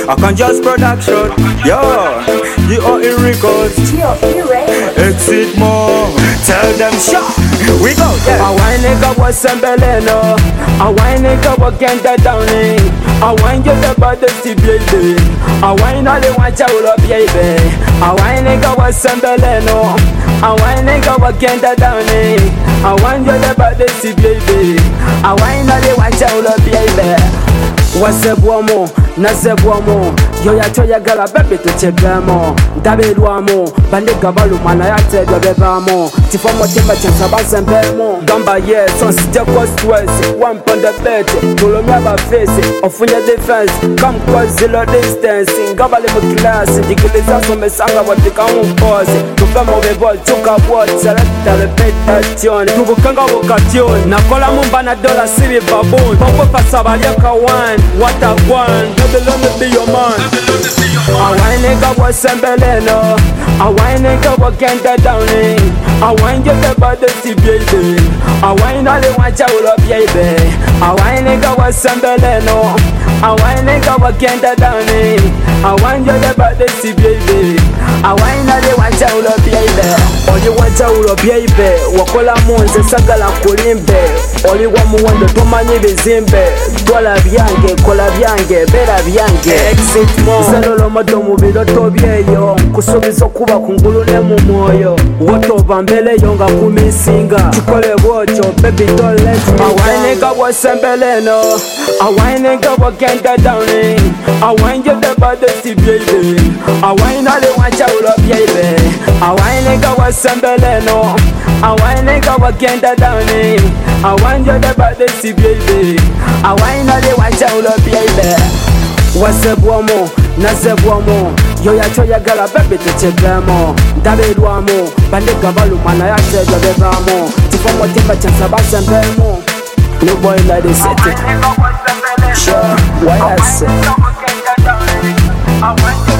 I can just production. Yo, you are in records. Exit more. Tell them shut. We go. Yeah. I want nigga was sembeleno. I want nigga was get downing. I want you the body to baby. I want all the want you love baby. I want nigga was sembeleno. I want nigga was get downing. I want you the body to baby. I want all the want you love baby. Wasebwamo, nasebwamo. Yo ya choya gala baby to chegamo. Dabelwamo, bandega balumana ya tedwa bebamo. Tifomo timba chansa basembemo. Gamba yes, on step was twice. One pound the bed, Tolomia ba face. Ofunya defense, come cause zero distance. Gabale mu class, dikiliza so mesanga watika un pause. Tufemo bebo, chuka what, select repetition. Tubukanga vocation. Nakola mumbana dollar siri baboon. Popo pasabalia one. What I want, let me be your man. I want nigga was sembeleno. I want nigga was get downing. I want you the body to baby. I want all the want you love baby. I want nigga was sembeleno. I want nigga was get downing. I want you the body to baby. I want all the want you love baby. All you want you love baby. Wakola monze sagala kulimbe. Oli wa muwendo tumanyi bizimbe. Dola byange, kola byange, bera byange. Exit mo zalolo moto mubiro tobyeyo. Kusubiza kuba kungulu ne mu moyo. Woto bambele yonga kumisinga. Tukole bocho, baby don't let me down. I want nigga was sembeleno. I want nigga was get downing. I want you the body to baby. I want all the want you love baby. I want nigga was sembeleno. I want nigga was get downing. I want you the body to baby. I want all the want you love baby. Wasebwamo, nasebwamo. Yo ya choya gala baby to chegamo. Dabelwamo, bandega balumana ya tedwa bebamo. Tifomo timba chansa basembemo. No boy like the city. Sure, why I say?